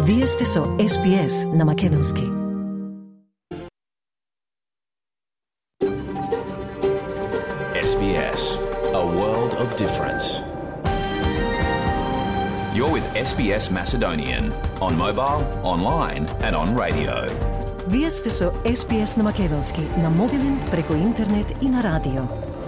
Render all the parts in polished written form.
Вие сте со SBS на Македонски. SBS, a world of difference. You're with SBS Macedonian on mobile, online and on radio. Вие сте со SBS на Македонски на мобилен, преку интернет и на радио.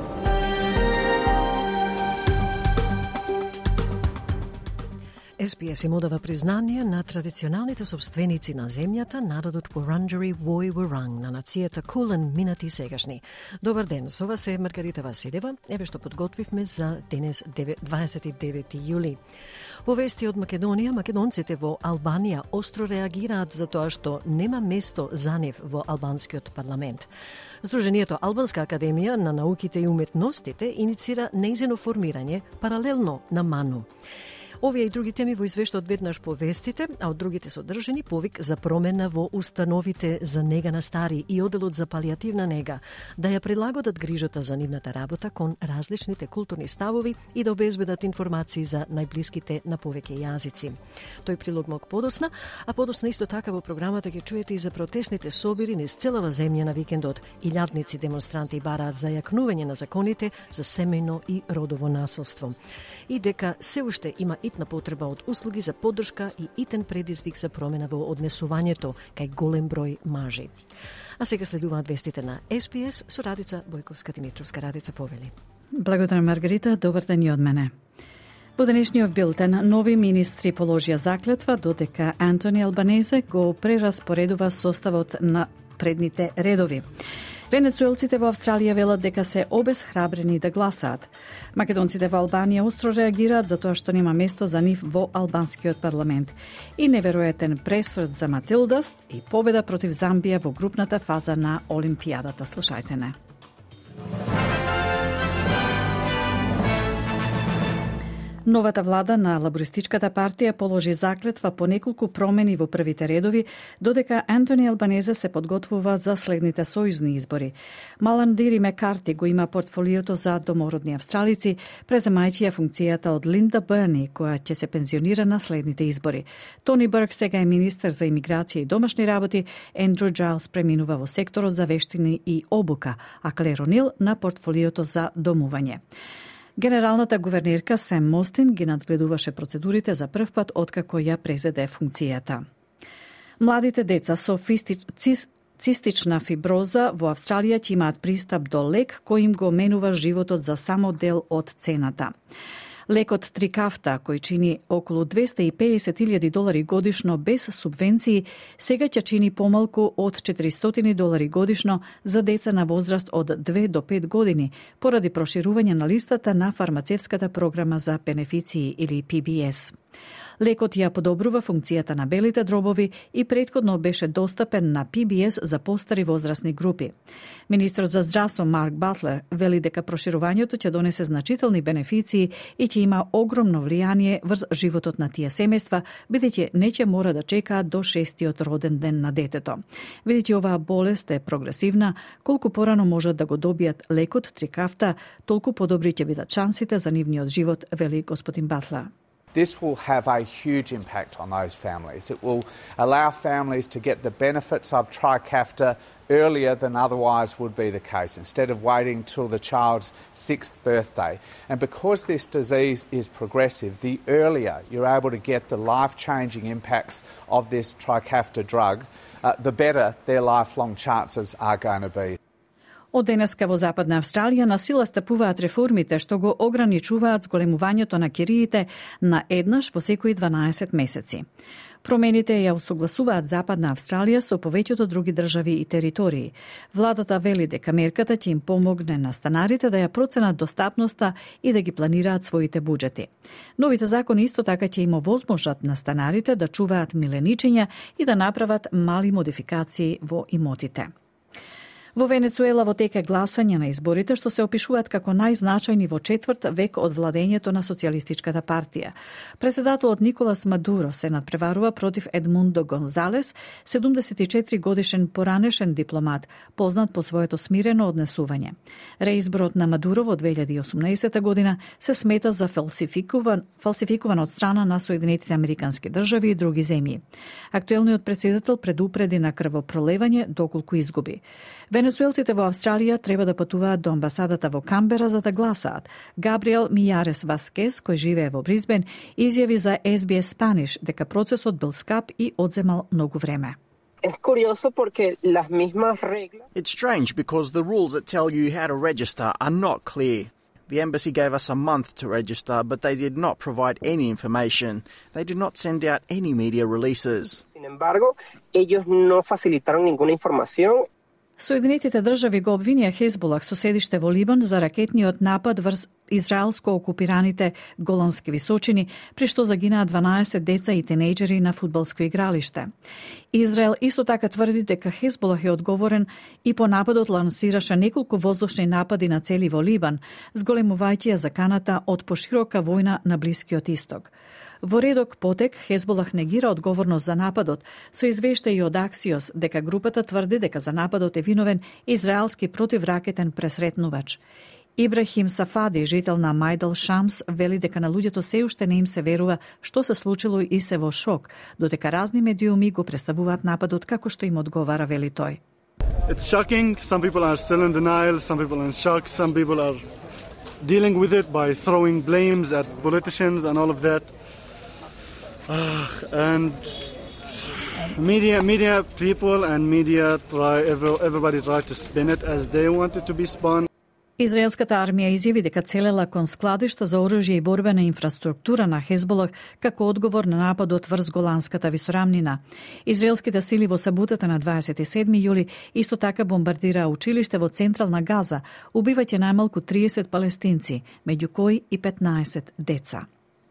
SBS им одава признание на традиционалните собственици на земјата, народот Вуранџери Вој Вуранг, на нацијата Кулен, минати и сегашни. Добар ден, со вас е Маргарита Василева, еве што подготвивме за денес 29 јули. По вести од Македонија, македонците во Албанија остро реагираат за тоа што нема место за нив во албанскиот парламент. Сдруженијето Албанска академија на науките и уметностите иницира нејзино формирање паралелно на МАНУ. Овие и други теми во извештајот веднаш по вестите, а од другите содржини повик за промена во установите за нега на стари и одделот за палијативна нега, да ја прилагодат грижата за нивната работа кон различните културни ставови и да обезбедат информации за најблиските на повеќе јазици. Тој прилог мог подоцна, а подоцна исто така во програмата ќе чуете и за протестните собири низ целава земја на викендот. Илјадници демонстранти бараат за јакнување на законите за семејно и родово насилство. И дека се уште има итна потреба од услуги за поддршка и итен предизвик за промена во однесувањето кај голем број мажи. А сега следуваат вестите на SBS со Радица Бојковска-Димитровска. Радица, повели. Благодарам, Маргарита. Добар ден и од мене. По денешниот билтен, нови министри положија заклетва додека Антони Албанезе го прераспоредува составот на предните редови. Венецуелците во Австралија велат дека се обесхрабрени да гласаат. Македонците во Албанија остро реагираат за тоа што нема место за нив во албанскиот парламент. И неверојатен пресврт за Матилдас и победа против Замбија во групната фаза на Олимпијадата. Слушајте не. Новата влада на Лабористичката партија положи заклетва по неколку промени во првите редови, додека Антони Албанезе се подготвува за следните сојузни избори. Маландири Мекарти го има портфолиото за домородни австралици, преземајќи ја функцијата од Линда Берни, која ќе се пензионира на следните избори. Тони Бурк сега е министер за имиграција и домашни работи, Ендрю Джайлс преминува во секторот за вештини и обука, а Клер Онил на портфолиото за домување. Генералната гувернерка Сем Мостин ги надгледуваше процедурите за прв пат откако ја презеде функцијата. Младите деца со цистична фиброза во Австралија ќе имаат пристап до лек кој им го менува животот за само дел од цената. Лекот Трикафта, кој чини околу $250,000 годишно без субвенции, сега ќе чини помалку од $400 годишно за деца на возраст од 2 до 5 години, поради проширување на листата на фармацевската програма за бенефиции или PBS. Лекот ја подобрува функцијата на белите дробови и претходно беше достапен на PBS за постари возрастни групи. Министрот за здравство Марк Батлер вели дека проширувањето ќе донесе значителни бенефиции и ќе има огромно влијание врз животот на тие семејства, бидејќи не ќе мора да чекаат до 6-тиот роден ден на детето. Бидејќи оваа болест е прогресивна, колку порано можат да го добијат лекот Трикафта, толку подобри ќе бидат шансите за нивниот живот, вели господин Батлер. This will have a huge impact on those families. It will allow families to get the benefits of Trikafta earlier than otherwise would be the case, instead of waiting till the child's 6th birthday. And because this disease is progressive, the earlier you're able to get the life-changing impacts of this Trikafta drug, the better their lifelong chances are going to be. Од денеска во Западна Австралија на сила стапуваат реформите што го ограничуваат зголемувањето на кириите на еднаш во секои 12 месеци. Промените ја усогласуваат Западна Австралија со повеќето други држави и територии. Владата вели дека мерката ќе им помогне на станарите да ја проценат достапноста и да ги планираат своите буџети. Новите закони исто така ќе им овозможат на станарите да чуваат миленичења и да направат мали модификации во имотите. Во Венецуела во тек е гласање на изборите што се опишуваат како најзначајни во четврт век од владењето на Социјалистичката партија. Председателот Николас Мадуро се надпреварува против Едмундо Гонзалес, 74 годишен поранешен дипломат, познат по своето смирено однесување. Реизборот на Мадуро во 2018 година се смета за фалсификуван од страна на Соединетите Американски држави и други земји. Актуелниот председател предупреди на крвопролевање доколку изгуби. Венецуелците во Австралија треба да патуваат до амбасадата во Камбера за да гласаат. Габриел Мијарес Васкес, кој живее во Брисбен, изјави за SBS Spanish дека процесот бил скап и одземал многу време. Es curioso porque las mismas reglas. It's strange because the rules that tell you how to register are not clear. The embassy gave us a month to register, but they did not provide any information. They did not send out any media releases. Sin embargo, ellos no facilitaron ninguna información. Соединетите држави го обвинија Хезболах со седиште во Либан за ракетниот напад врз израелско окупираните Голански височини, при што загинаа 12 деца и тинејџери на фудбалско игралиште. Израел исто така тврди дека Хезболах е одговорен и по нападот лансираше неколку воздушни напади на цели во Либан, зголемувајќи ја заканата од поширока војна на Блискиот Исток. Во редок потек, Хезболах негира одговорност за нападот, со извештаи од Аксиос дека групата тврди дека за нападот е виновен израелски противракетен пресретнувач. Ибрахим Сафади, жител на Мајдал Шамс, вели дека на луѓето се уште не им се верува што се случило и се во шок, додека разни медиуми го представуваат нападот како што им одговара, вели тој. It's shocking. Some people are still in denial, some people are in shock, some people are dealing with it by throwing blames at politicians and all of that. And media people and media everybody try to spin it as they want it to be spun. Израелската армија изјави дека целела кон складишта за оружје и борбена инфраструктура на Хезболах како одговор на нападот врз Голанската висорамнина. Израелските сили во саботата на 27 јули исто така бомбардираа училиште во централна Газа, убивајќи најмалку 30 палестинци, меѓу кои и 15 деца.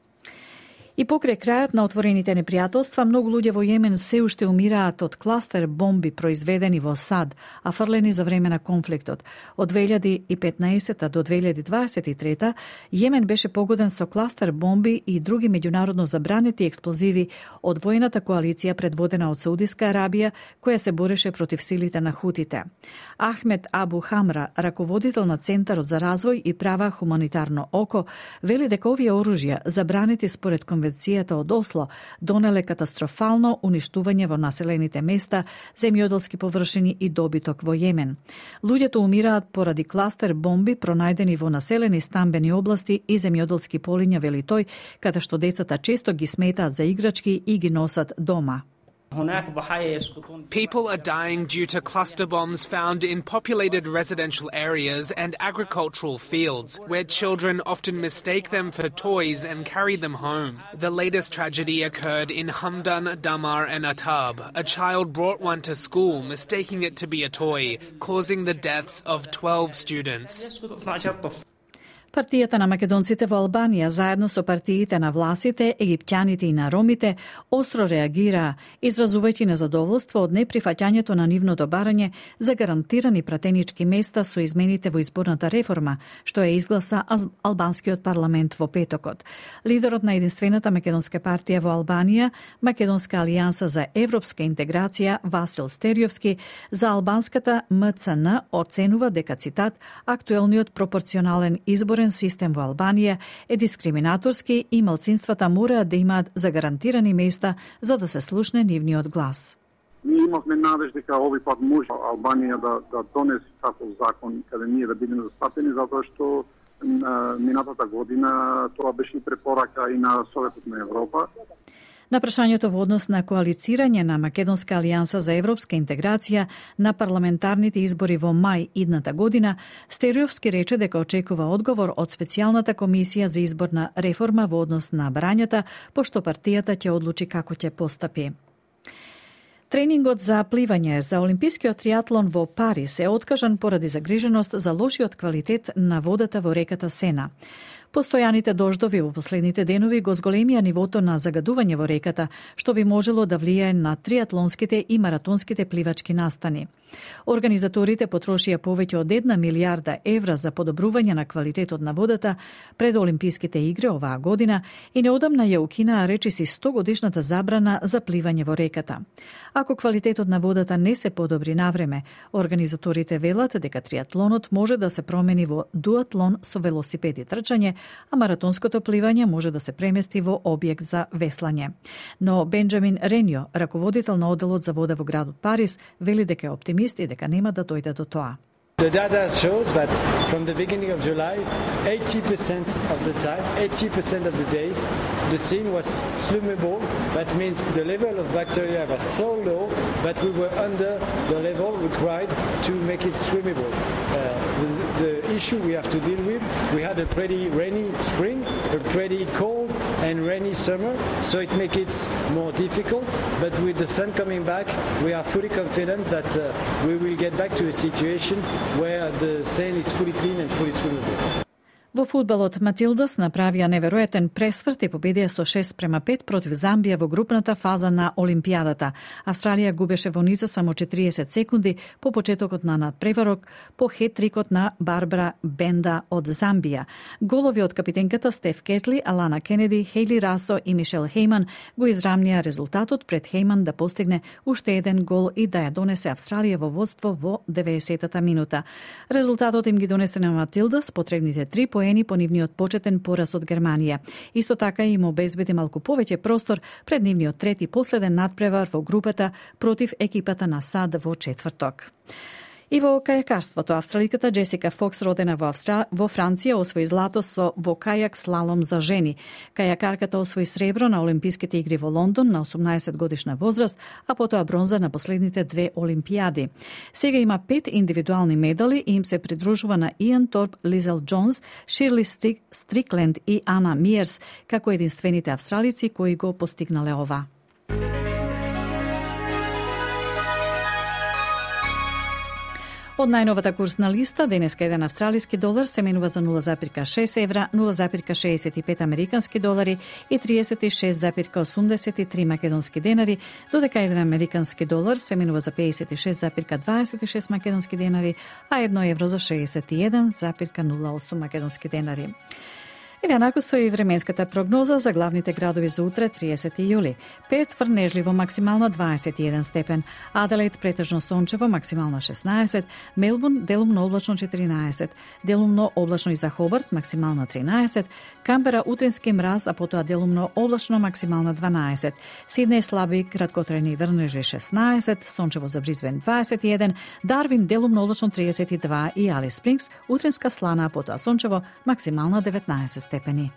И покрај крајот на отворените непријателства, многу луѓе во Јемен се уште умираат од кластер бомби произведени во САД, а фрлени за време на конфликтот. Од 2015 до 2023 Јемен беше погоден со кластер бомби и други меѓународно забранети експлозиви од војната коалиција предводена од Саудиска Арабија, која се бореше против силите на хутите. Ахмед Абу Хамра, раководител на Центарот за развој и права хуманитарно око, вели дека овие оружја, забранети според Конвенцијата од Осло, донеле катастрофално уништување во населените места, земјоделски површини и добиток во Јемен. Луѓето умираат поради кластер бомби пронајдени во населени стамбени области и земјоделски полиња, вели тој, каде што децата често ги сметаат за играчки и ги носат дома. People are dying due to cluster bombs found in populated residential areas and agricultural fields, where children often mistake them for toys and carry them home. The latest tragedy occurred in Hamdan, Damar and Atab. A child brought one to school, mistaking it to be a toy, causing the deaths of 12 students. Партијата на македонците во Албанија, заедно со партиите на власите, египтјаните и на ромите, остро реагираа, изразувајќи незадоволство од неприфаќањето на нивното барање за гарантирани пратенички места со измените во изборната реформа, што ја изгласа албанскиот парламент во петокот. Лидерот на единствената македонска партија во Албанија, Македонска алијанса за европска интеграција, Васил Стериовски, за албанската МЦН оценува дека, цитат, актуелниот пропорционален изборен систем во Албанија е дискриминаторски и малцинствата мораат да имаат загарантирани места за да се слушне нивниот глас. Ние имавме надеж дека овој пат може Албанија да донесе таков закон каде ние да бидеме застапени, затоа што минатата година тоа беше препорака и на Советот на Европа. На прашањето во однос на коалицирање на Македонска алијанса за европска интеграција на парламентарните избори во мај идната година, Стериовски рече дека очекува одговор од специјалната комисија за изборна реформа во однос на барањата, пошто партијата ќе одлучи како ќе постапи. Тренингот за пливање за олимпискиот триатлон во Париз е откажан поради загриженост за лошиот квалитет на водата во реката Сена. Постојаните дождови во последните денови го зголемија нивото на загадување во реката, што би можело да влијае на триатлонските и маратонските пливачки настани. Организаторите потрошија повеќе од 1 милијарда евра за подобрување на квалитетот на водата пред Олимписките игри оваа година и неодамна ја укинаа речиси 100-годишната забрана за пливање во реката. Ако квалитетот на водата не се подобри навреме, организаторите велат дека триатлонот може да се промени во дуатлон со велосипед и трчање, а маратонското пливање може да се премести во објект за веслање. Но Бенджамин Ренјо, раководител на одделот за вода во градот Париз, вели дека е оптимист и дека нема да дојде до тоа. The data shows that from the beginning of July, 80% of the time, 80% of the days, the scene was swimmable. That means the level of bacteria was so low that we were under the level required to make it swimmable. The issue we have to deal with, we had a pretty rainy spring, a pretty cold and rainy summer, so it makes it more difficult. But with the sun coming back, we are fully confident that we will get back to a situation where the Seine is fully clean and fully swimmable. Во фудбалот Матилдас направија неверојатен пресврт и победија со 6-5 против Замбија во групната фаза на Олимпијадата. Австралија губеше во низа само 40 секунди по почетокот на надпреварок по хет-трикот на Барбара Бенда од Замбија. Голови од капитенката Стеф Кетли, Алана Кенеди, Хейли Расо и Мишел Хейман го израмнија резултатот пред Хейман да постигне уште еден гол и да ја донесе Австралија во водство во 90-та минута. Резултатот им ги донесе на Матилдас потребните 3 поени по нивниот почетен пораз од Германија. Исто така им обезбеди малку повеќе простор пред нивниот трети последен надпревар во групата против екипата на САД во четврток. И во кајакарството, австраликата Джесика Фокс, родена во Франција, освои злато во кајак слалом за жени. Кајакарката освои сребро на Олимписките игри во Лондон на 18 годишна возраст, а потоа бронза на последните 2 Олимпијади. Сега има 5 индивидуални медали и им се придружува на Иан Торп, Лизел Джонс, Ширли Стрикленд и Ана Миерс, како единствените австралици кои го постигнале ова. Од најновата курсна листа, денеска еден австралиски долар се менува за 0,6 евра, 0,65 американски долари и 36,83 македонски денари, додека еден американски долар се менува за 56,26 македонски денари, а 1 евро за 61,08 македонски денари. Еве онаку со и временската прогноза за главните градови за утре 30 јули. Перт врнежливо максимално 21 степен, Аделаид претежно сончево максимално 16, Мелбурн делумно облачно 14, делумно облачно и за Хобарт максимално 13, Камбера утрински мраз, а потоа делумно облачно максимално 12, Сиднеј слаби краткотрајни врнежи 16, сончево за Брисбен 21, Дарвин делумно облачно 32 и Алис Спрингс утринска слана, а потоа сончево максимално 19 степени.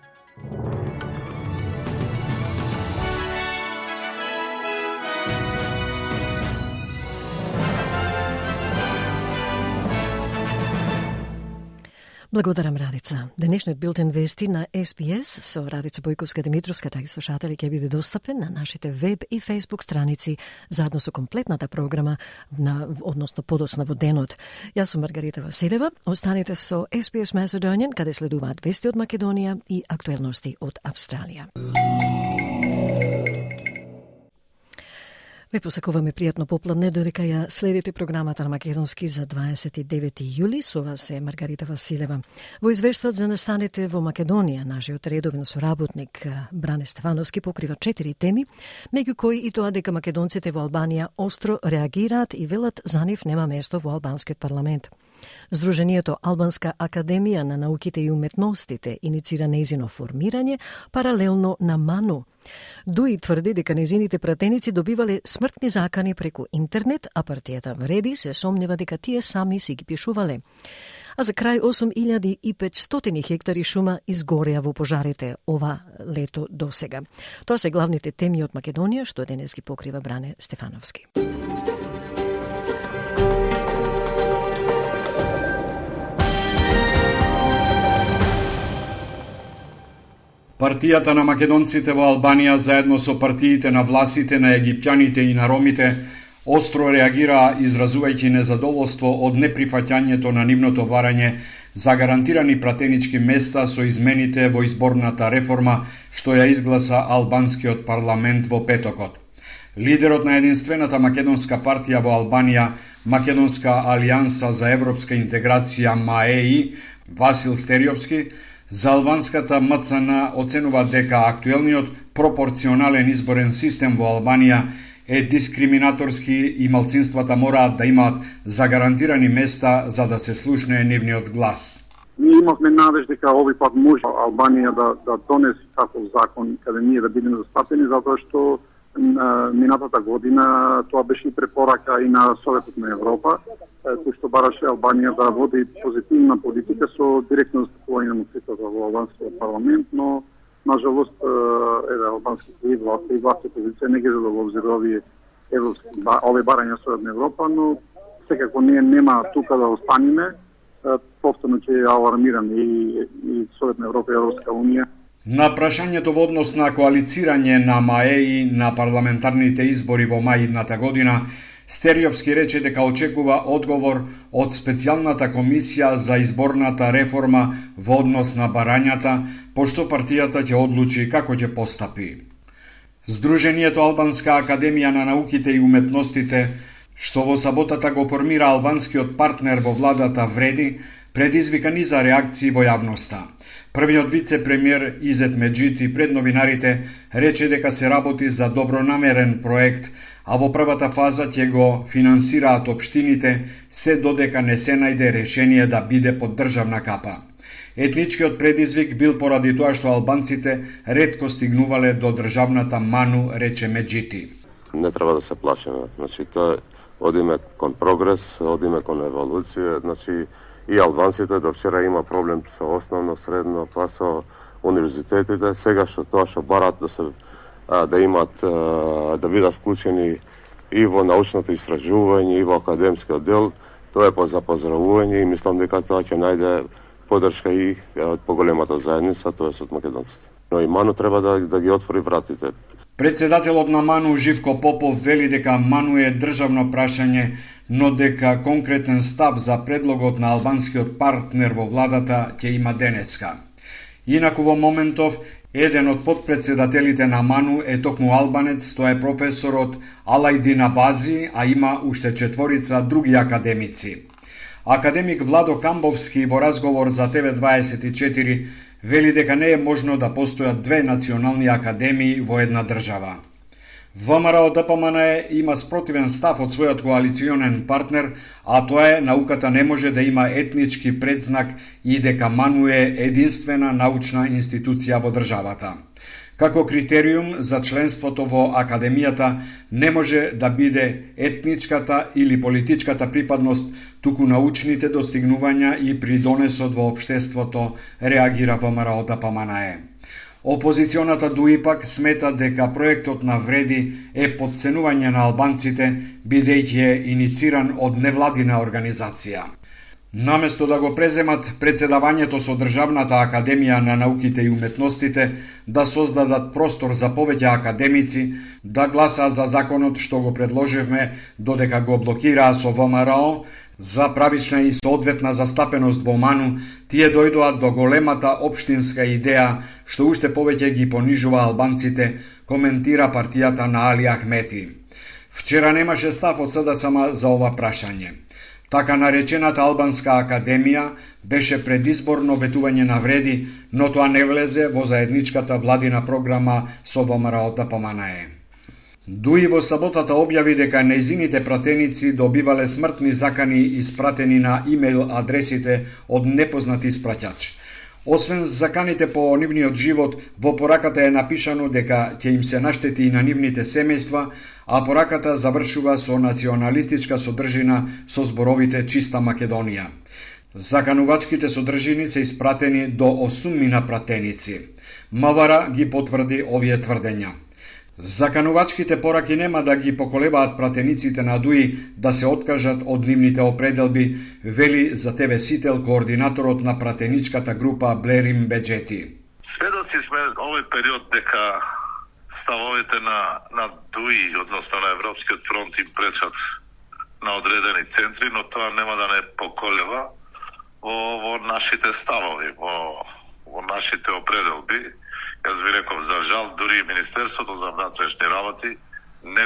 Благодарам, Радица. Денешниот билтен вести на SBS со Радица Бојковска-Димитровска, таки слушатели, ќе биде достапен на нашите веб и фейсбук страници заедно со комплетната програма односно подоцна во денот. Јас сум Маргарита Василева. Останете со SBS Macedonian, каде следуваат вести од Македонија и актуелности од Австралија. Ве посакуваме пријатно попладне, додека ја следите програмата на Македонски за 29 јули. Со вас е Маргарита Василева. Во извештаат за настаните во Македонија, нашиот редовен соработник Бране Стефановски покрива 4 теми, меѓу кои и тоа дека македонците во Албанија остро реагираат и велат за нив нема место во албанскиот парламент. Сдруженијето Албанска академија на науките и уметностите иницира нејзино формирање паралелно на МАНУ. Дуи тврди дека нејзините пратеници добивале смртни закани преку интернет, а партијата Вреди се сомнева дека тие сами си ги пишувале. А за крај 8500 хектари шума изгореа во пожарите ова лето досега. Тоа се главните теми од Македонија, што денес ги покрива Бране Стефановски. Партијата на македонците во Албанија заедно со партиите на власите на египтјаните и на ромите остро реагираа изразувајќи незадоволство од неприфаќањето на нивното барање за гарантирани пратенички места со измените во изборната реформа што ја изгласа албанскиот парламент во петокот. Лидерот на единствената македонска партија во Албанија, Македонска алијанса за европска интеграција МАЕИ, Васил Стериовски, за албанската МЦН оценува дека актуелниот пропорционален изборен систем во Албанија е дискриминаторски и малцинствата мораат да имаат загарантирани места за да се слушне нивниот глас. Ние имавме надеж дека овој пат може Албанија да донесе таков закон каде ние да бидеме застапени, затоа што минатата година тоа беше и препорака и на Советот на Европа, кој што бараше Албанија да води позитивна политика со директно застапување на мнозинството во албанскиот парламент, но нажалост албанските власти и власти опозиција не ги взело во обзир овие барања со Советот на Европа, но секако нема тука да останеме. Повторно ќе алармираме и Совет на Европа и Европска Унија. На прашањето во однос на коалицирање на МАЕИ на парламентарните избори во мај идната година, Стериовски рече дека очекува одговор од специјалната комисија за изборната реформа во однос на барањата, пошто партијата ќе одлучи како ќе постапи. Сдруженијето Албанска академија на науките и уметностите, што во саботата го формира албанскиот партнер во владата Вреди, предизвика низа реакции во јавноста. Првиот вице-премиер Изет Меджити пред новинарите рече дека се работи за добронамерен проект, а во првата фаза ќе го финансираат општините, се додека не се најде решение да биде под државна капа. Етничкиот предизвик бил поради тоа што албанците ретко стигнувале до државната ману, рече Меджити. Не треба да се плашиме. Тоа одиме кон прогрес, одиме кон еволуција, и албанците до вчера има проблем со основно, средно, па со универзитетите. Сега што тоа што барат да имат да бидат вклучени и во научното истражување и во академскиот дел, тоа е за поздравување и мислам дека тоа ќе најде поддршка и од поголемата заедница, тоа е од македонците. Но и Ману треба да ги отвори вратите. Председателот на Ману Живко Попов вели дека Ману е државно прашање, но дека конкретен став за предлогот на албанскиот партнер во владата ќе има денеска. Инаку во моментов, еден од подпредседателите на Ману е токму албанец, тоа е професорот Алајдин Абази, а има уште 4 други академици. Академик Владо Камбовски во разговор за ТВ24 вели дека не е можно да постојат две национални академии во една држава. ВМРО ДПМН има спротивен став од својот коалиционен партнер, а тоа е науката не може да има етнички предзнак и дека Ману е единствена научна институција во државата. Како критериум за членството во академијата не може да биде етничката или политичката припадност, туку научните достигнувања и придонесот во општеството, реагира ВМРО ДПМН. Опозиционата ДУИ пак смета дека проектот на Вреди е подценување на албанците, бидејќи е инициран од невладина организација. Наместо да го преземат председавањето со Државната академија на науките и уметностите, да создадат простор за повеќе академици, да гласаат за законот што го предложивме, додека го блокираа со ВМРО, за правична и соодветна застапеност во Ману, тие дојдоа до големата општинска идеја што уште повеќе ги понижува албанците, коментира партијата на Али Ахмети. Вчера немаше став од СДСМ за ова прашање. Така наречената Албанска академија беше предизборно ветување на Вреди, но тоа не влезе во заедничката владина програма со ВМРО ДПМН. ДУИ во саботата објави дека нејзините пратеници добивале смртни закани испратени на имејл адресите од непознат испраќач. Освен заканите по нивниот живот, во пораката е напишано дека ќе им се наштети и на нивните семејства, а пораката завршува со националистичка содржина со зборовите Чиста Македонија. Заканувачките содржини се испратени до 8 пратеници. МВР ги потврди овие тврдења. Заканувачките пораки нема да ги поколебаат пратениците на ДУИ да се откажат од нивните определби, вели за ТВ Сител координаторот на пратеничката група Блерим Беджети. Сведоци сме овој период дека ставовите на ДУИ, односно на Европскиот фронт, им пречат на одредени центри, но тоа нема да не поколева во нашите ставови, во нашите определби. Јас ви реков, за жал, дури и Министерството за внатрешни работи не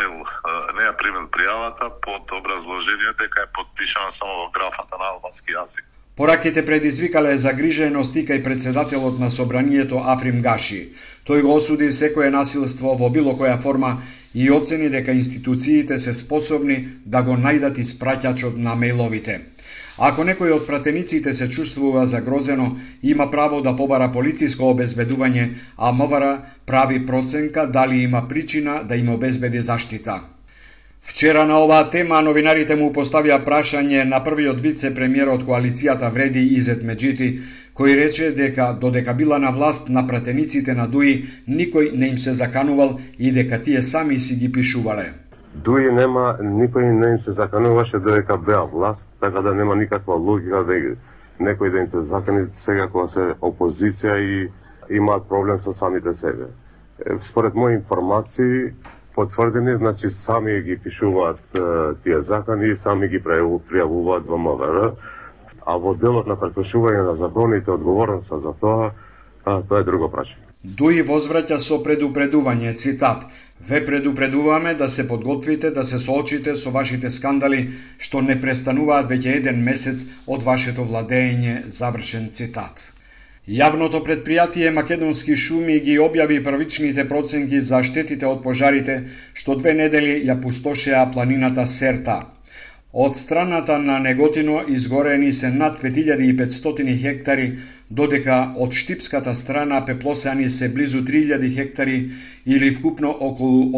ја примил пријавата под образложение дека е подпишана само во графата на албански јазик. Пораките предизвикале загриженост и кај председателот на собранието Африм Гаши. Тој го осуди секое насилство во било која форма и оцени дека институциите се способни да го најдат испраќачот на мејловите. Ако некој од пратениците се чувствува загрозено, има право да побара полициско обезбедување, а МВР прави проценка дали има причина да им обезбеди заштита. Вчера на оваа тема новинарите му поставија прашање на првиот вице-премиер од коалицијата Вреди Изет Меджити, кој рече дека додека била на власт на пратениците на ДУИ, никој не им се заканувал и дека тие сами си ги пишувале. ДУИ никој не им се закануваше додека беа власт, така да нема никаква логика да некој да им се закани сега кога се опозиција и имаат проблем со самите себе. Според мои информации, потврдени, значи сами ги пишуваат тие закани и сами ги пријавуваат во МВР, а во делот на прекршување на законите одговорноста за тоа е друго прашање. ДУИ возвраќа со предупредување, цитат: "Ве предупредуваме да се подготвите да се соочите со вашите скандали што не престануваат веќе 1 месец од вашето владење", завршен цитат. Јавното предпријатие Македонски шуми ги објави првичните проценки за штетите од пожарите што 2 недели ја пустошеа планината Серта. Од страната на Неготино изгорени се над 5500 хектари, додека од штипската страна пеплосани се близу 3000 хектари или вкупно околу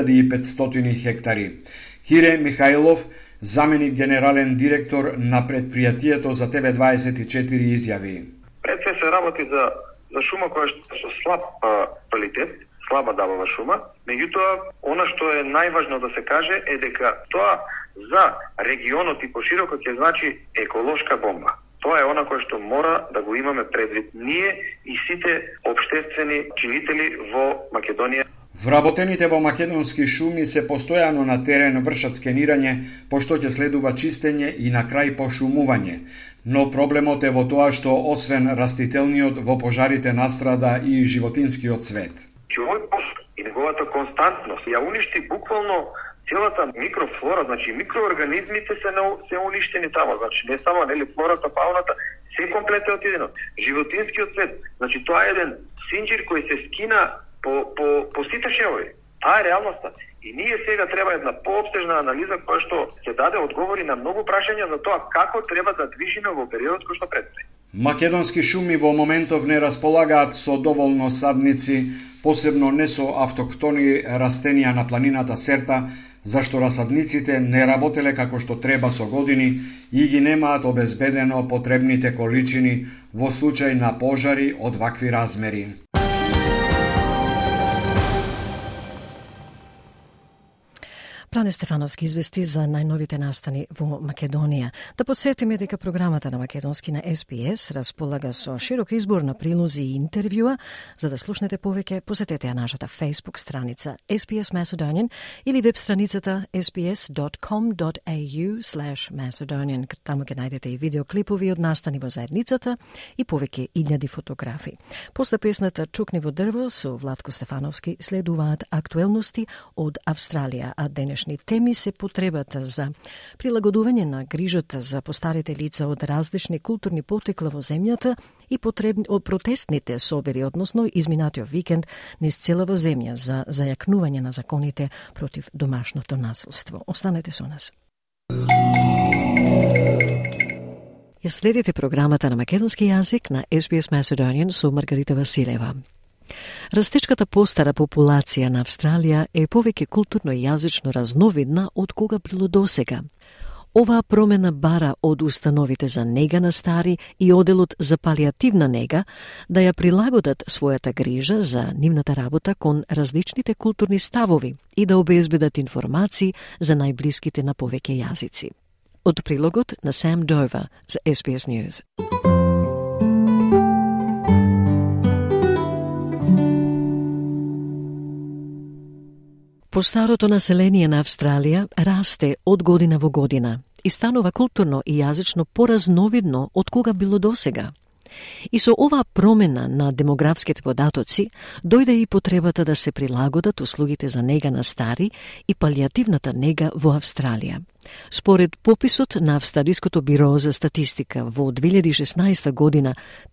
8500 хектари. Кире Михајлов, заменик генерален директор на предпријатието за ТВ24 изјави: Пред се работи за шума која со слаб квалитет, слаба давава шума, меѓутоа, она што е најважно да се каже е дека тоа за регионот и пошироко ќе значи еколошка бомба. Тоа е она кое што мора да го имаме предвид ние и сите општествени чинители во Македонија. Вработените во Македонски шуми се постојано на терен вршат скенирање, пошто ќе следува чистење и на крај пошумување. Но проблемот е во тоа што освен растителниот во пожарите настрада и животинскиот свет. Овој пожар и неговата константност ја уништи буквално целата микрофлора, значи микроорганизмите се уништени тамо, значи не само флората, фауната, се комплет е отидено. Животинскиот свет, значи тоа е еден синџир кој се скина по сите шевови. Таа е реалноста. И ние сега треба една пообстежна анализа која што ќе даде одговори на многу прашања за тоа како треба да движиме во периодот кој што предстои. Македонски шуми во моментов не располагаат со доволно садници, посебно не со автоктони растенија на планината Серта, зашто расадниците не работеле како што треба со години и ги немаат обезбедено потребните количини во случај на пожари од вакви размери. Пране Стефановски извести за најновите настани во Македонија. Да подсетиме дека програмата на македонски на SBS располага со широк избор на прилози и интервјуа. За да слушнете повеќе, посетете ја нашата Facebook страница SBS Macedonian или веб страницата sbs.com.au/Macedonian. Таму ќе најдете и видеоклипови од настани во заедницата и повеќе илјади фотографи. После песната "Чукни во дрво" со Владко Стефановски следуваат актуелности од Австралија, а денешни теми се потребата за прилагодување на грижата за постарите лица од различни културни потекла во земјата и протестните собери, односно изминатиот викенд низ целава земја за зајакнување на законите против домашното насилство. Останете со нас. Ја следите програмата на македонски јазик на SBS Macedonian со Маргарита Василева. Растечката постара популација на Австралија е повеќе културно и јазично разновидна од кога било досега. Оваа промена бара од установите за нега на стари и оделот за палијативна нега да ја прилагодат својата грижа за нивната работа кон различните културни ставови и да обезбедат информации за најблиските на повеќе јазици. Од прилогот на Sam Dover за SBS News. Постарото население на Австралија расте од година во година и станува културно и јазично поразновидно од кога било досега. И со оваа промена на демографските податоци дојде и потребата да се прилагодат услугите за нега на стари и палијативната нега во Австралија. Според пописот на Австралиското биро за статистика во 2016 година,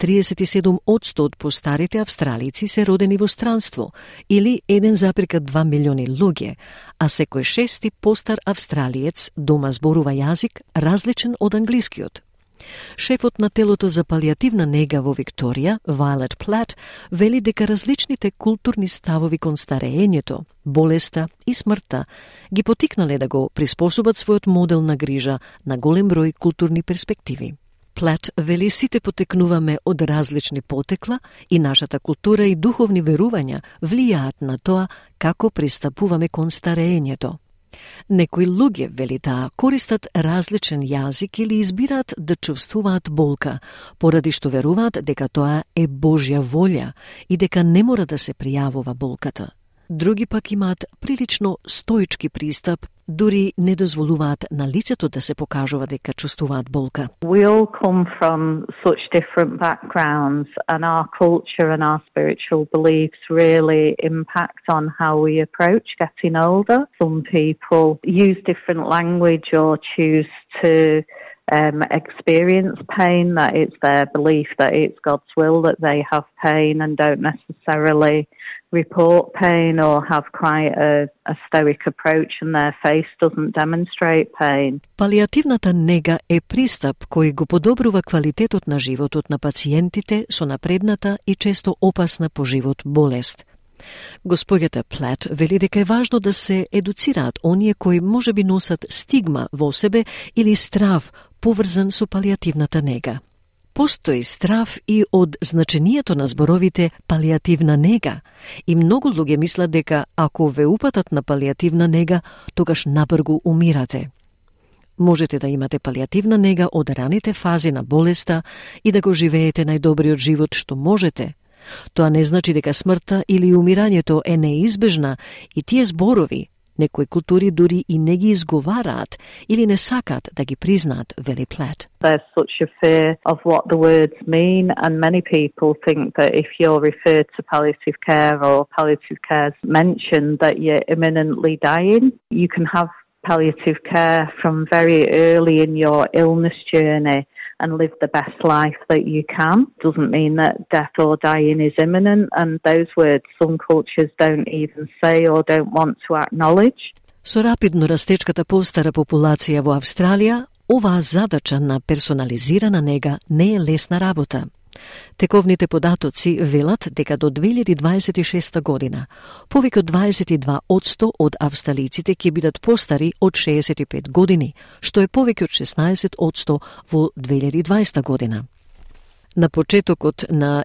37% од постарите австралици се родени во странство, или 1,2 милиони луѓе, а секој шести постар австралиец дома зборува јазик различен од англискиот. Шефот на телото за палијативна нега во Викторија, Violet Platt, вели дека различните културни ставови кон стареењето, болеста и смртта ги потикнале да го приспособат својот модел на грижа на голем број културни перспективи. Плат вели сите потекнуваме од различни потекла и нашата култура и духовни верувања влијаат на тоа како пристапуваме кон стареењето. Некои луѓе, вели таа, користат различен јазик или избираат да чувствуваат болка, поради што веруваат дека тоа е Божја волја и дека не мора да се пријавува болката. Други пак имаат прилично стоички пристап, дури не дозволуваат на лицето да се покажува дека чувствуваат болка. We all come from such different backgrounds and our culture and our spiritual beliefs really impact on how we approach getting older. Some people use different language or choose to experience pain, that it's their belief that it's God's will that they have pain and don't necessarily report pain or have quite a stoic approach and their face doesn't demonstrate pain. Палијативната нега е пристап кој го подобрува квалитетот на животот на пациентите со напредната и често опасна по живот болест. Госпоѓата Плат вели дека е важно да се едуцираат оние кои можеби носат стигма во себе или страв поврзан со палијативната нега. Постои страв и од значението на зборовите палијативна нега и многу луѓе мислат дека ако ве упатат на палијативна нега, тогаш набргу умирате. Можете да имате палијативна нега од раните фази на болеста и да го живеете најдобриот живот што можете. Тоа не значи дека смртта или умирањето е неизбежна и тие зборови некои култури дури и не ги изговараат или не сакаат да ги признаат, вели Плат. There's such a fear of what the words mean, and many people think that if you're referred to palliative care or palliative care is mentioned that you're imminently dying. You can have palliative care from very early in your illness journey and live the best life that you can. Doesn't mean that death or dying is imminent, and those words some cultures don't even say or don't want to acknowledge. Со рапидно растечката постара популација во Австралија, оваа задача на персонализирана нега не е лесна работа. Тековните податоци велат дека до 2026 година повеќе од 22% од австралиците ќе бидат постари од 65 години, што е повеќе од 16% во 2020 година. На почетокот на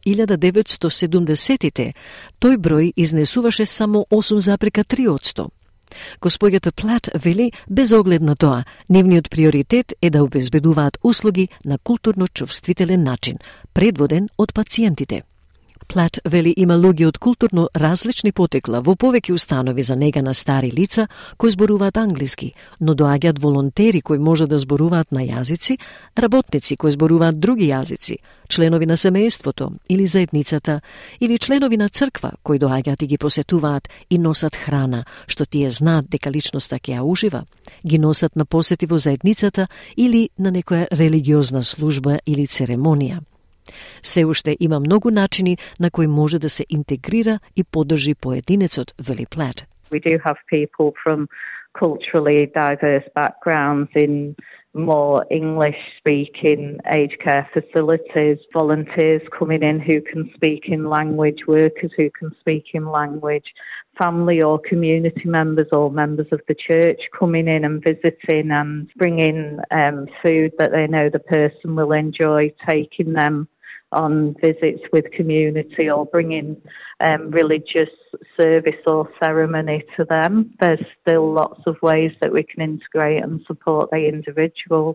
1970-тите тој број изнесуваше само 8,3%. Госпоѓата Плат вели, без оглед на тоа, нивниот приоритет е да обезбедуваат услуги на културно чувствителен начин, предводен од пациентите. Плат вели има луѓе од културно различни потекла во повеќе установи за нега на стари лица кои зборуваат англиски, но доаѓаат волонтери кои може да зборуваат на јазици, работници кои зборуваат други јазици, членови на семејството или заедницата, или членови на црква кои доаѓаат и ги посетуваат и носат храна, што тие знаат дека личноста ќе ја ужива, ги носат на посети во заедницата или на некоја религиозна служба или церемонија. Се уште има многу начини на кои може да се интегрира и поддржи поединецот, вели Плат. We do have people from culturally diverse backgrounds in more English-speaking aged care facilities, volunteers coming in who can speak in language, workers who can speak in language, family or community members or members of the church coming in and visiting and bringing food that they know the person will enjoy, taking them on visits with community or bringing religious service or ceremony to them. There's still lots of ways that we can integrate and support the individual.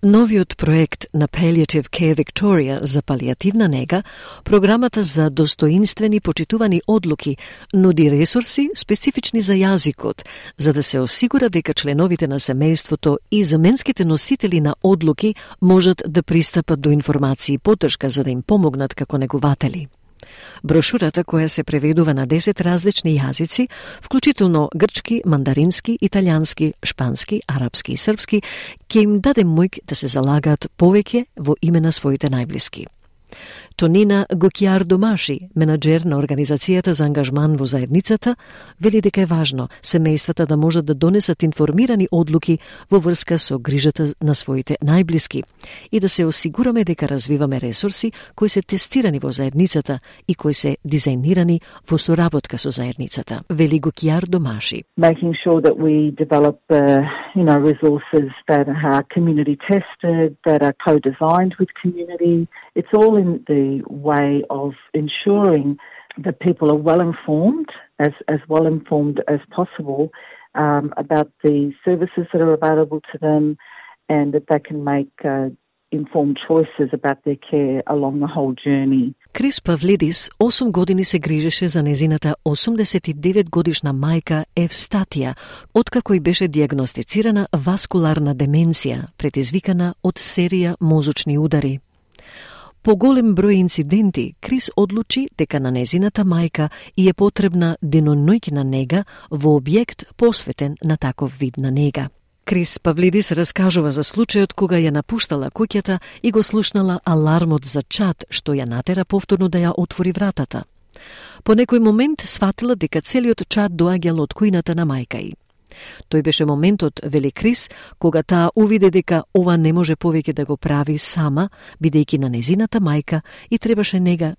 Новиот проект на Palliative Care Victoria за палиативна нега, програмата за достоинствени почитувани одлуки, нуди ресурси специфични за јазикот, за да се осигура дека членовите на семејството и заменските носители на одлуки можат да пристапат до информации и поддршка за да им помогнат како негуватели. Брошурата, која се преведува на 10 различни јазици, вклучително грчки, мандарински, италијански, шпански, арапски и српски, ќе им даде мојк да се залагаат повеќе во име на своите најблиски. Тонина Гокјар-Домаши, менаџер на Организацијата за ангажман во заедницата, вели дека е важно семејствата да можат да донесат информирани одлуки во врска со грижата на своите најблиски и да се осигураме дека развиваме ресурси кои се тестирани во заедницата и кои се дизајнирани во соработка со заедницата, вели Гокјар-Домаши. Making sure that we develop resources that are community tested, that are co-designed with community. It's all in the way of ensuring that people are well informed, as well informed as possible about the services that are available to them, and that they can make informed choices about their care along the whole journey. Крис Павлидис 8 години се грижеше за незината 89 годишна мајка Евстатија, откако й беше диагностицирана васкуларна деменција, предизвикана од серија мозочни удари. По голем број инциденти, Крис одлучи дека на незината мајка и е потребна денонојќна нега во објект посветен на таков вид на нега. Крис Павлидис раскажува за случајот кога ја напуштала куќата и го слушнала алармот за чад, што ја натера повторно да ја отвори вратата. По некој момент сватила дека целиот чад доаѓал од кујната на мајка ѝ. Тој беше моментот, вели Крис, кога таа увиде дека ова не може повеќе да го прави сама, бидејќи на незината мајка и требаше нега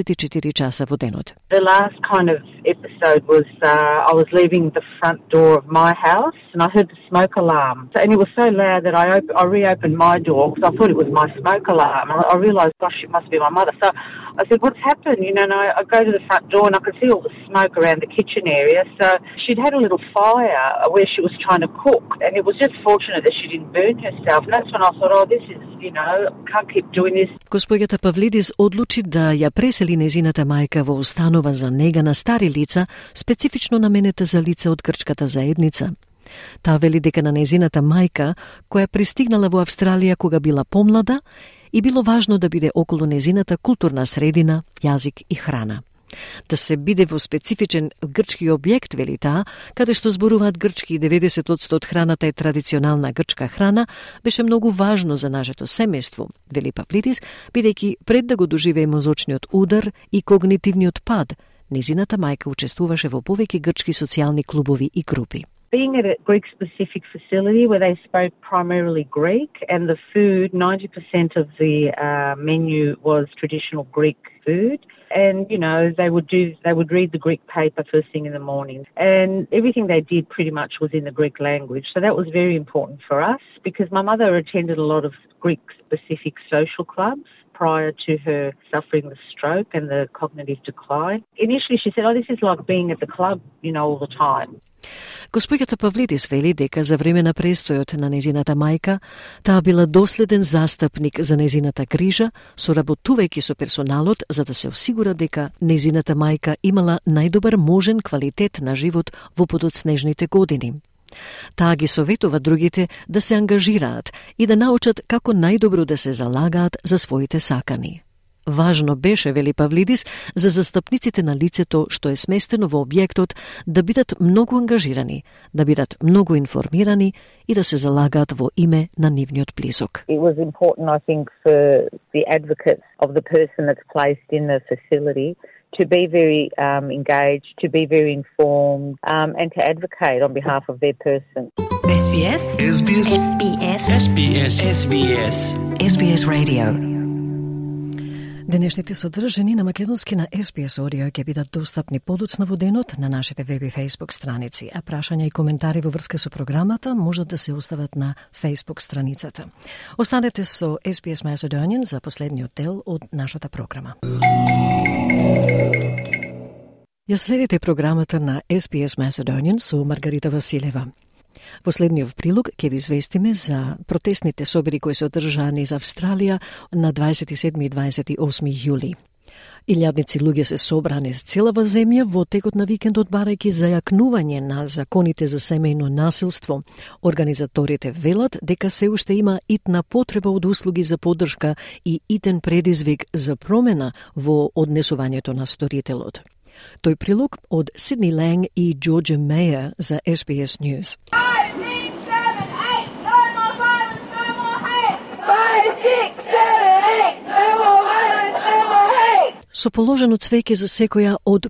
24 часа во денот. The last kind of episode was I was leaving the front door of my house and I heard the smoke alarm. And it was so loud that I reopened my door because I thought it was my smoke alarm. I realised, gosh, it must be my mother. So I said, what's happened? And I go to the front door and I could see all the smoke around the kitchen area. So she'd had a little fire where she was trying to cook, and it was just fortunate that she didn't burn herself. And that's when I thought, this is, can't keep doing this. Госпоѓата Павлидис одлучи да ја пресели незината мајка во установа за нега на стари лица, специфично наменета за лица од грчката заедница. Таа вели дека на незината мајка, која пристигнала во Австралија кога била помлада, и било важно да биде околу незината културна средина, јазик и храна. Да се биде во специфичен грчки објект, вели таа, каде што зборуваат грчки и 90% од храната е традиционална грчка храна, беше многу важно за нашето семејство, вели Павлидис, бидејќи пред да го доживее мозочниот удар и когнитивниот пад, незината мајка учествуваше во повеќе грчки социјални клубови и групи. Being at a Greek-specific facility where they spoke primarily Greek, and the food, 90% of the menu was traditional Greek food. And, they would read the Greek paper first thing in the morning. And everything they did pretty much was in the Greek language. So that was very important for us because my mother attended a lot of Greek-specific social clubs prior to her suffering the stroke and the cognitive decline. Initially she said, this is like being at the club, all the time. Госпоѓата Павлидис вели дека за време на престојот на незината мајка, таа била доследен застапник за незината грижа, соработувајќи со персоналот за да се осигура дека незината мајка имала најдобар можен квалитет на живот во подоцнежните години. Таа ги советува другите да се ангажираат и да научат како најдобро да се залагаат за своите сакани. Важно беше, вели Павлидис, за застапниците на лицето што е сместено во објектот да бидат многу ангажирани, да бидат многу информирани и да се залагаат во име на нивниот близок. It was important, I think, for the advocates of the person that's placed in the facility to be very engaged, to be very informed, and to advocate on behalf of their person. SBS. SBS. SBS. SBS. SBS. SBS Radio. Денешните содржини на македонски на SBS Audio ќе бидат достапни подоцна во денот на нашите веб и Facebook страници, а прашања и коментари во врска со програмата можат да се остават на Facebook страницата. Останете со SBS Macedonian за последниот дел од нашата програма. Ја следите програмата на SBS Macedonian со Маргарита Василева. Во следниот прилог ќе ви известиме за протестните собери кои се одржани за Австралија на 27 и 28 јули. Илјадници луѓе се собрани из целава земја во текот на викендот барајќи зајакнување на законите за семејно насилство. Организаторите велат дека се уште има итна потреба од услуги за поддршка и итен предизвик за промена во однесувањето на сторителот. Тој прилог од Сидни Ланг и Джорджа Мејер за SBS News. 5, 6, 7, 8, no more violence, no more hate. 5, 6, 7, 8, no more violence, no more hate. Со положено цвеќе за секоја од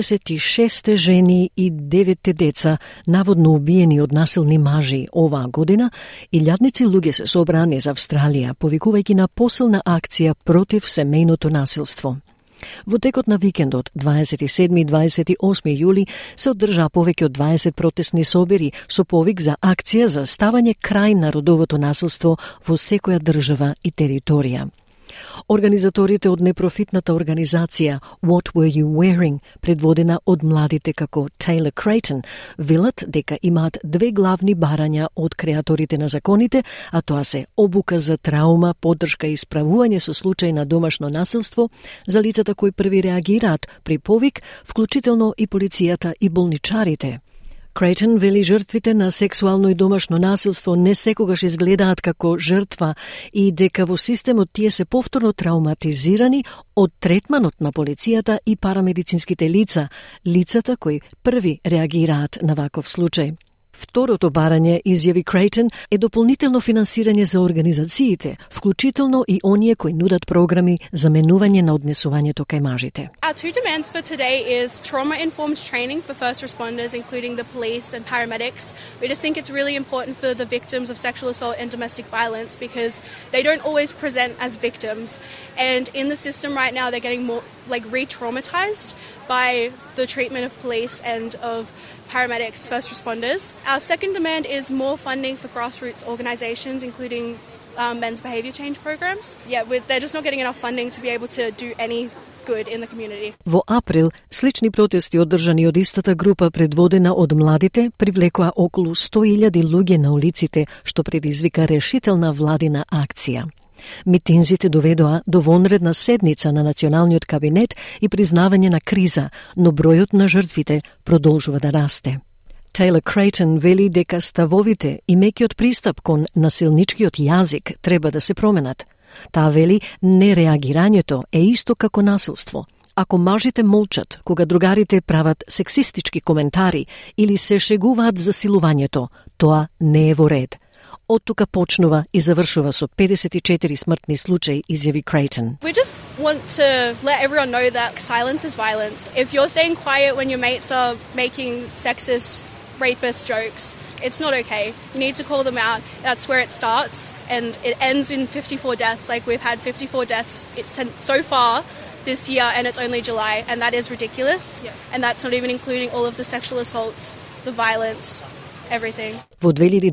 56 жени и 9 деца, наводно убиени од насилни мажи оваа година, илјадници луѓе се собрани за Австралија, повикувајќи на посилна акција против семејното насилство. Во текот на викендот, 27 и 28 јули, се одржа повеќе од 20 протестни собери со повик за акција за ставање крај на родовото насилство во секоја држава и територија. Организаторите од непрофитната организација What Were You Wearing, предводена од младите како Taylor Creighton, велат дека имаат две главни барања од креаторите на законите, а тоа се обука за траума, поддршка и исправување со случај на домашно насилство за лицата кои први реагираат при повик, вклучително и полицијата и болничарите. Крейтон вели жртвите на сексуално и домашно насилство не секогаш изгледаат како жртва и дека во системот тие се повторно травматизирани од третманот на полицијата и парамедицинските лица, лицата кои први реагираат на ваков случај. Второто барање, изјави Крейтон, е дополнително финансирање за организациите, вклучително и оние кои нудат програми за менување на однесувањето кај мажите. Our two demands for today is trauma-informed training for first responders, including the police and paramedics. We just think it's really important for the victims of sexual assault and domestic violence because they don't always present as victims. And in the system right now, they're getting more re-traumatized by the treatment of police and of paramedics, first responders. Our second demand is more funding for grassroots organisations, including men's behaviour change programs. They're just not getting enough funding to be able to do any good in the community. Во април, слични протести одржани од истата група предводена од младите привлекоа околу 100.000 луѓе на улиците, што предизвика решителна владина акција. Митинзите доведоа до вонредна седница на Националниот кабинет и признавање на криза, но бројот на жртвите продолжува да расте. Taylor Creighton вели дека ставовите и мекиот пристап кон насилничкиот јазик треба да се променат. Таа вели нереагирањето е исто како насилство. Ако мажите молчат кога другарите прават сексистички коментари или се шегуваат за силувањето, тоа не е во ред. Од тука почнува и завршува со 54 смртни случаи, изјави Creighton. We just want to let everyone know that silence is violence. If you're staying quiet when your mates are making sexist, rapist jokes, it's not okay. You need to call them out. That's where it starts, and it ends in 54 deaths. Like, we've had 54 deaths so far this year, and it's only July, and that is ridiculous. Yeah. And that's not even including all of the sexual assaults, the violence, everything. Во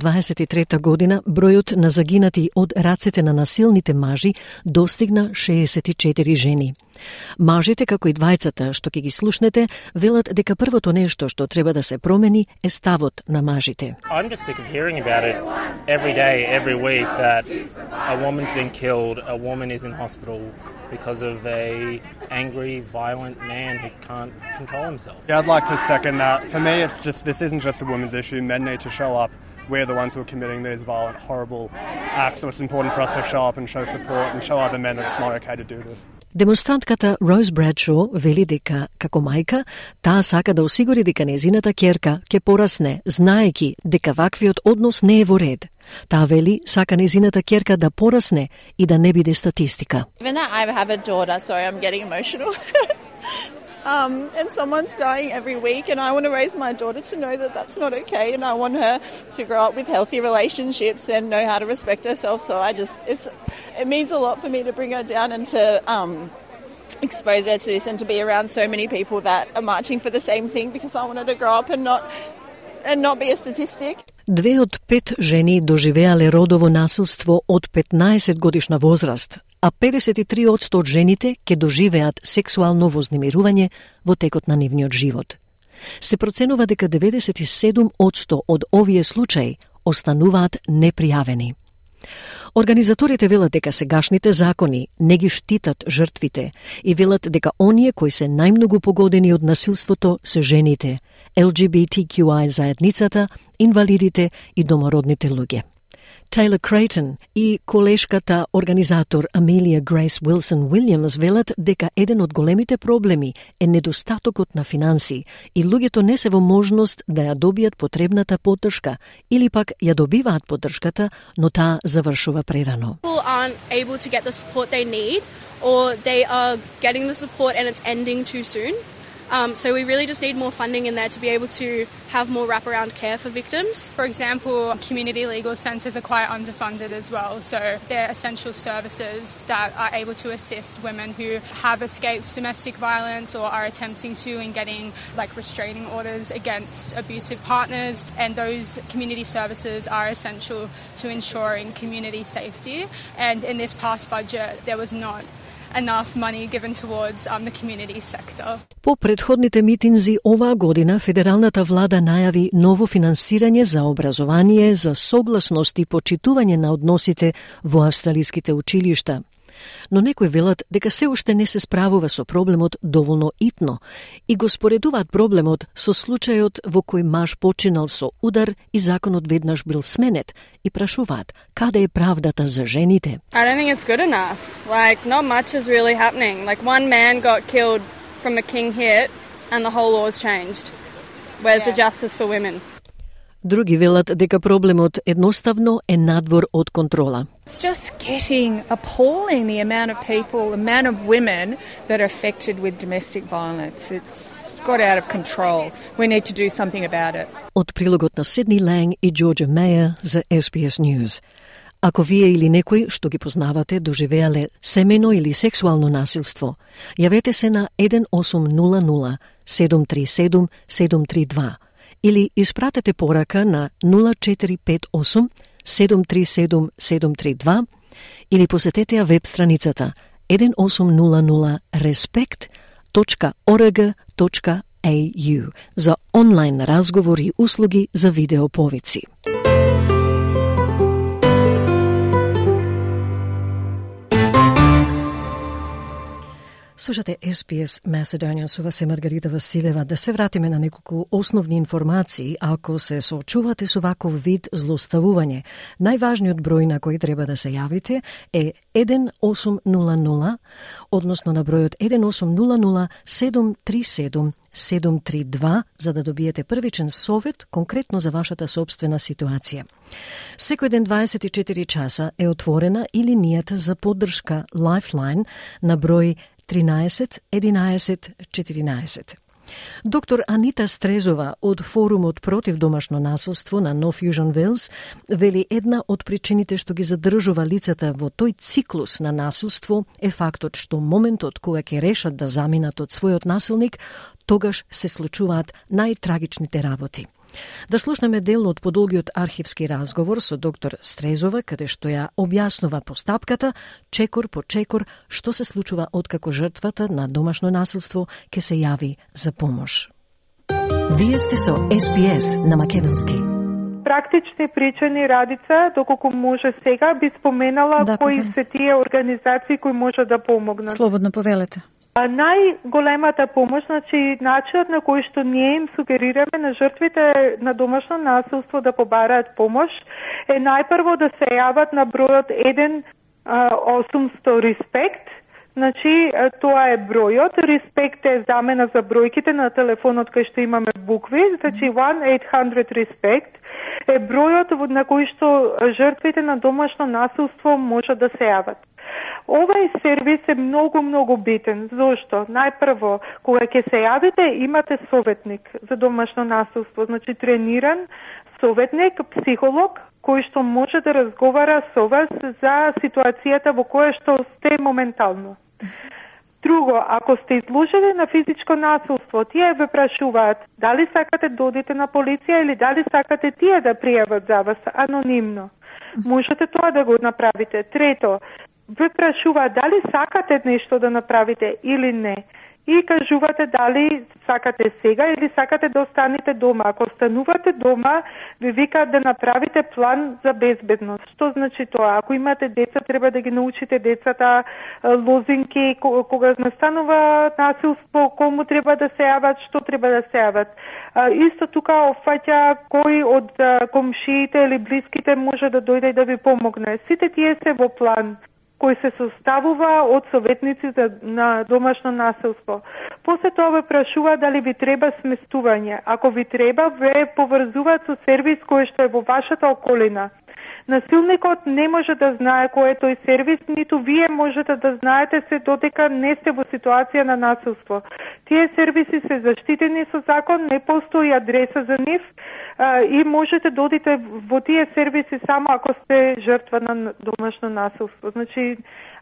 2023 година бројот на загинати од рацете на насилните мажи достигна 64 жени. Мажите, како и двајцата што ќе ги слушнете, велат дека првото нешто што треба да се промени е ставот на мажите. I'm just sick of hearing about it every day, every week, that a woman's been killed, a woman is in hospital because of a angry, violent man who can't control himself. Yeah, I'd like to second that. For me, this isn't just a women's issue. Men need to show up. We're the ones who are committing these violent, horrible acts, so it's important for us to show up and show support and show other men that it's not okay to do this. Демонстрантката Роуз Бредшо вели дека, како мајка, таа сака да осигури дека нејзината ќерка ќе порасне, знаејќи дека ваквиот однос не е во ред. Таа вели сака нејзината ќерка да порасне и да не биде статистика. Even that I have a daughter, sorry, I'm getting emotional. And someone's dying every week, and I want to raise my daughter to know that that's not okay, and I want her to grow up with healthy relationships and know how to respect herself. So it means a lot for me to bring her down and to expose her to this and to be around so many people that are marching for the same thing, because I want her to grow up and not be a statistic. 2 од 5 жени доживеале родово насилство од 15 годишна возраст, а 53% од жените ќе доживеат сексуално вознемирување во текот на нивниот живот. се проценува дека 97% од овие случаи остануваат непријавени. Организаторите велат дека сегашните закони не ги штитат жртвите и велат дека оние кои се најмногу погодени од насилството се жените, LGBTQI заедницата, инвалидите и домородните луѓе. Taylor Creighton и колешката организатор Amelia Grace Wilson Williams велат дека еден од големите проблеми е недостатокот на финанси и луѓето не се во можност да ја добијат потребната поддршка или пак ја добиваат поддршката, но таа завршува прерано. People aren't able to get the support they need, or they are getting the support and it's ending too soon. So we really just need more funding in there to be able to have more wraparound care for victims. For example, community legal centres are quite underfunded as well, so they're essential services that are able to assist women who have escaped domestic violence or are attempting to in getting restraining orders against abusive partners, and those community services are essential to ensuring community safety. And in this past budget, there was not enough money given towards the community sector. По претходните митинзи оваа година федералната влада најави ново финансирање за образование за согласност и почитување на односите во австралиските училишта. Но некои велат дека се уште не се справува со проблемот доволно итно и го споредуваат проблемот со случајот во кој маж починал со удар и законот веднаш бил сменет и прашуваат каде е правдата за жените. I don't think it's good enough. Not much is really happening. One man got killed from a king hit and the whole law's changed. Where's the justice for women? Други велат дека проблемот едноставно е надвор од контрола. It's just getting appalling the amount of people, the amount of women that are affected with domestic violence. It's got out of control. We need to do something about it. Од прилогот на Сидни Ланг и Джорджа Мејер за SBS News. Ако вие или некој што ги познавате доживеале семејно или сексуално насилство, јавете се на 1800 737 732 или испратете порака на 0458 737 732 или посетете ја веб страницата 1800respect.org.au за онлайн разговори и услуги за видеоповици. Слушате SBS Macedonian, со вас е Маргарита Василева. Да се вратиме на неколку основни информации ако се соочувате со ваков вид злоставување. Најважниот број на кој треба да се јавите е 1800, односно на бројот 1800 737 732 за да добиете првичен совет конкретно за вашата собствена ситуација. Секој ден 24 часа е отворена и линијата за поддршка Lifeline на број 13 11 14. Доктор Анита Стрезова од Форумот против домашно насилство на No Fusion Wales вели една од причините што ги задржува лицата во тој циклус на насилство е фактот што моментот кога ќе решат да заминат од својот насилник, тогаш се случуваат најтрагичните работи. Да слушнеме дел од подолгиот архивски разговор со доктор Стрезова, каде што ја објаснува постапката, чекор по чекор, што се случува откако жртвата на домашно насилство ќе се јави за помош. Вие сте со SBS на македонски. Практични причини, Радица, доколку може сега би споменала кои се тие организации кои може да помогнат. Слободно повелете. Најголемата помош, начинот на кој што ние им сугерираме на жртвите на домашно насилство да побараат помош е најпрво да се јават на бројот 1-800 Респект. Тоа е бројот. Респект е замена за бројките на телефонот кај што имаме букви. 1-800 Респект е бројот на кој што жртвите на домашно насилство може да се јават. Овај сервис е многу битен. Зошто? Најпрво, кога ќе се јавите, имате советник за домашно насилство. Трениран советник, психолог, кој што може да разговара со вас за ситуацијата во која што сте моментално. Друго, ако сте изложени на физичко насилство, тие ве прашуваат дали сакате да одите на полиција или дали сакате тие да пријават за вас анонимно. Можете тоа да го направите. Трето, ве прашуваат дали сакате нешто да направите или не. и кажувате дали сакате сега или сакате да останете дома. Ако останувате дома, ви викаат да направите план за безбедност. Што значи тоа? Ако имате деца, треба да ги научите децата лозинки, кога настанува насилство, кому треба да се јават, што треба да се јават. Исто тука опфаќа кој од комшиите или блиските може да дојде и да ви помогне. Сите тие се во план кој се составува од советници на домашно насилство. После тоа ве прашува дали ви треба сместување. Ако ви треба, ве поврзуваат со сервис кој што е во вашата околина. Насилникот не може да знае кој е тој сервис, ниту вие можете да знаете се додека не сте во ситуација на насилство. Тие сервиси се заштитени со закон, не постои адреса за нив и можете да одите во тие сервиси само ако сте жртва на домашно насилство. Значи,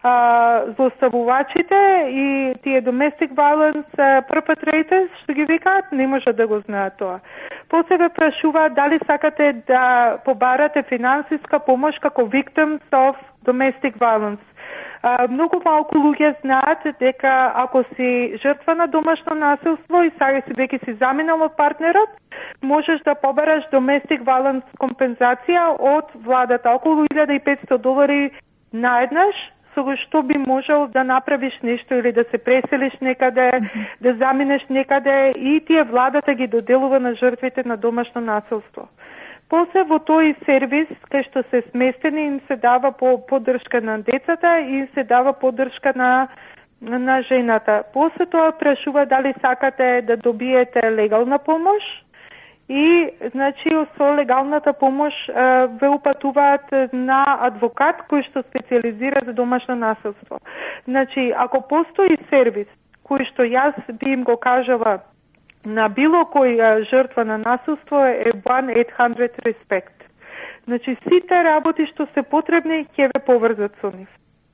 злоставувачите и тие domestic violence perpetrators, што ги викаат, не може да го знаат тоа. После ве прашуваат дали сакате да побарате финансиска помош како victims of domestic violence. Многу малку луѓе знаат дека ако си жртва на домашно насилство и сега си веќе си заминал од партнерот, можеш да побараш domestic violence компензација од владата, околу $1,500 наеднаш, со што би можел да направиш нешто или да се преселиш некаде, да заминеш некаде и тие владата ги доделува на жртвите на домашно насилство. После во тој сервис, кај што се сместени, им се дава поддршка на децата и им се дава поддршка на жената. После тоа прашува дали сакате да добиете легална помош и, значи, со легалната помош ве упатуваат на адвокат кој што специализира за домашно насилство. Значи, ако постои сервис кој што јас би им го кажала на било кој жртва на насилство е 1-800 RESPECT. Значи, сите работи што се потребни ќе ве поврзат со нив.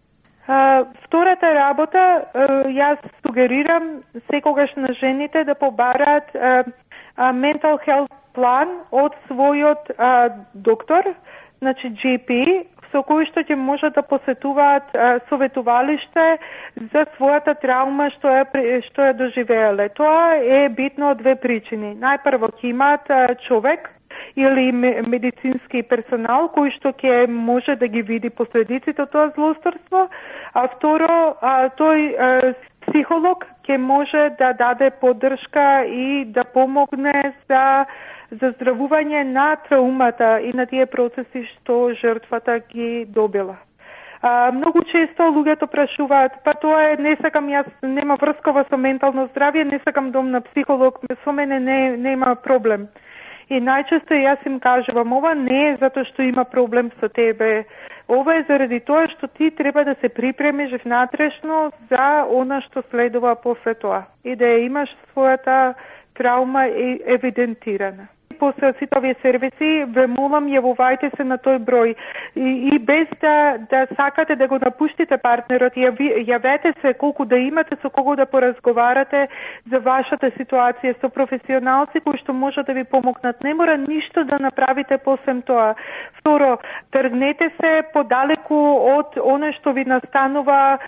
Втората работа, јас сугерирам секогаш на жените да побараат mental health план од својот доктор, значи GP, со кој што ќе може да посетуваат советувалиште за својата траума што е доживеале. Тоа е битно од две причини. Најпрво ќе имаат човек или медицински персонал кој што ќе може да ги види последиците од тоа злосторство, а второ тој психолог ќе може да даде поддршка и да помогне за здравување на траумата и на тие процеси што жртвата ги добила. Многу често луѓето прашуваат, па тоа е, не сакам, јас нема врскова со ментално здравје, не сакам дом на психолог, со мене нема проблем. И најчесто јас им кажувам, ова не е затоа што има проблем со тебе, ова е заради тоа што ти треба да се припремиш внатрешно за она што следува после тоа и да ја имаш својата траума евидентирана. После сите овие сервиси, ве молам, јавувајте се на тој број и без да сакате да го напуштите партнерот, јавете се колку да имате со кого да поразговарате за вашата ситуација, со професионалци кои што може да ви помогнат. Не мора ништо да направите посем тоа. Второ, тргнете се подалеку од оно што ви настанува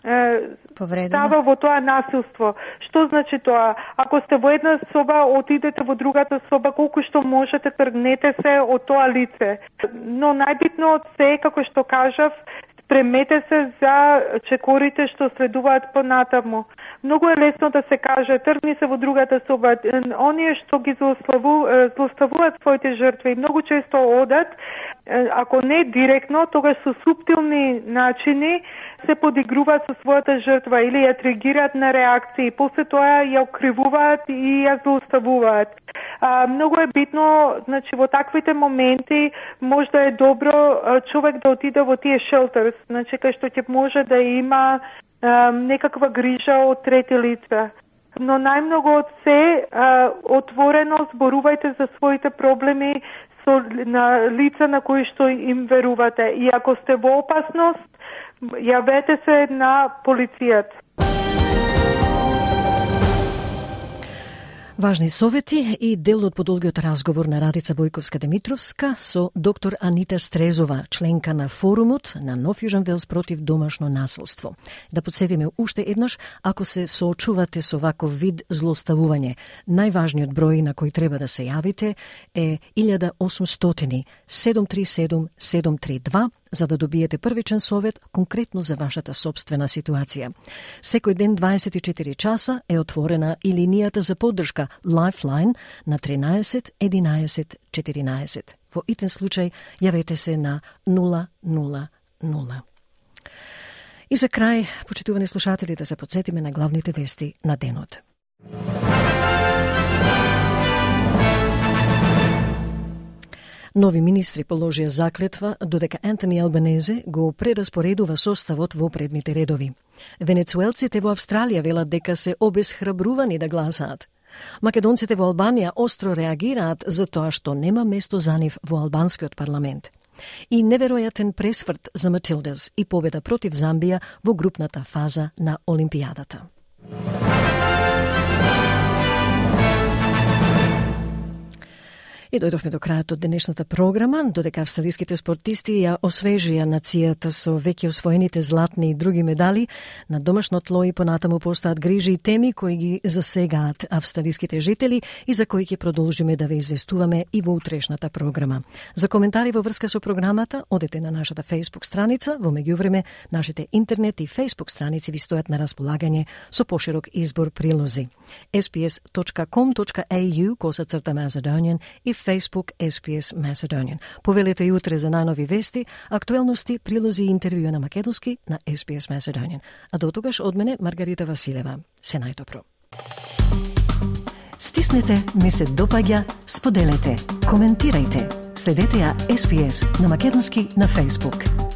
става во тоа насилство. Што значи тоа? Ако сте во една соба, отидете во другата соба, колку што можете, тргнете се од тоа лице. Но најбитно од се, како што кажав, спремете се за чекорите што следуваат понатаму. Многу е лесно да се каже, тргни се во другата соба. Оние што ги злоставуваат своите жртви, многу често одат, ако не директно, тогаш со суптилни начини се подигруваат со својата жртва или ја тригираат на реакции, после тоа ја окривуваат и ја злоставуваат. Многу е битно, значи во таквите моменти можда е добро човек да отиде во тие shelters, значи кај што ќе може да има некаква грижа од трети лица. Но најмногу од се отворено зборувајте за своите проблеми на лица на кои што им верувате. И ако сте во опасност, јавете се на полицијата. Важни совети и дел од подолгиот разговор на Радица Бојковска-Демитровска со доктор Анита Стрезова, членка на форумот на Нов Јужен Велс против домашно насилство. Да подсетиме уште еднаш, ако се соочувате со ваков вид злоставување, најважниот број на кој треба да се јавите е 1800 737 732 за да добиете првичен совет конкретно за вашата собствена ситуација. Секој ден 24 часа е отворена и линијата за поддршка Lifeline на 13 11 14. Во итен случај јавете се на 000. И за крај, почитувани слушатели, да се подсетиме на главните вести на денот. Нови министри положија заклетва додека Антони Албанезе го прераспоредува составот во предните редови. Венецуелците во Австралија велат дека се обесхрабрувани да гласаат. Македонците во Албанија остро реагираат за тоа што нема место за нив во албанскиот парламент. И неверојатен пресврт за Матилдас и победа против Замбија во групната фаза на Олимпијадата. И дојдовме до крајот од денешната програма, додека австралиските спортисти ја освежија нацијата со веќе освоените златни и други медали, на домашно тло и понатаму постојат грижи и теми кои ги засегаат австралиските жители и за кои ќе продолжиме да ве известуваме и во утрешната програма. За коментари во врска со програмата, одете на нашата Facebook страница, во меѓувреме нашите интернет и Facebook страници ви стојат на располагање со поширок избор прилози. sbs.com.au/Macedonian и Facebook SPS Macedonian. Повелете и утре за најнови вести, актуелности, прилози и интервјуа на македонски на SPS Macedonian. А до тогаш од мене Маргарита Василева. Се најдобро. Стиснете, ми се допаѓа, споделете, коментирајте. Следете ја SPS на македонски на Facebook.